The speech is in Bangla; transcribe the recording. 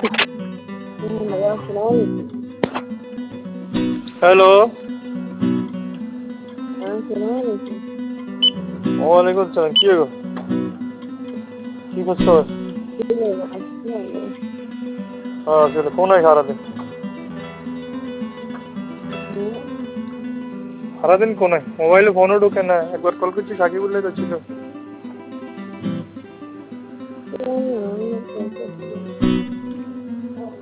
हेलो। अस्सलामुअलैकुम। ওয়ালাইকুম আসসালাম। কি গো, কি করছো? কোনায় সারাদিন? সারাদিন কোনায়? মোবাইলে ফোনও ঢোকে না। একবার কল করছি সাকিবুল্লাহ তো ছিল।